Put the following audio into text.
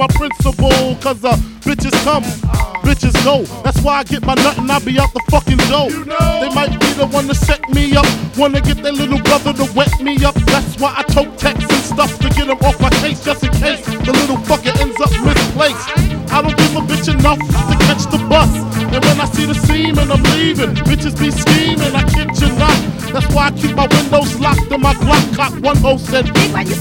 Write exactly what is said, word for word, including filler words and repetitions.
my principle. Cause uh, bitches come, bitches go. That's why I get my nut and I be out the fucking dough. They might be the one to set me up, wanna get their little brother to wet me up. That's why I tote texts and stuff to get him off my case, just in case the little fucker ends up misplaced. I don't give a bitch enough to catch the bus. And when I see the seam and I'm leaving, bitches be scheming, I kid you not. That's why I keep my windows locked and my Glock cocked. One hoe said,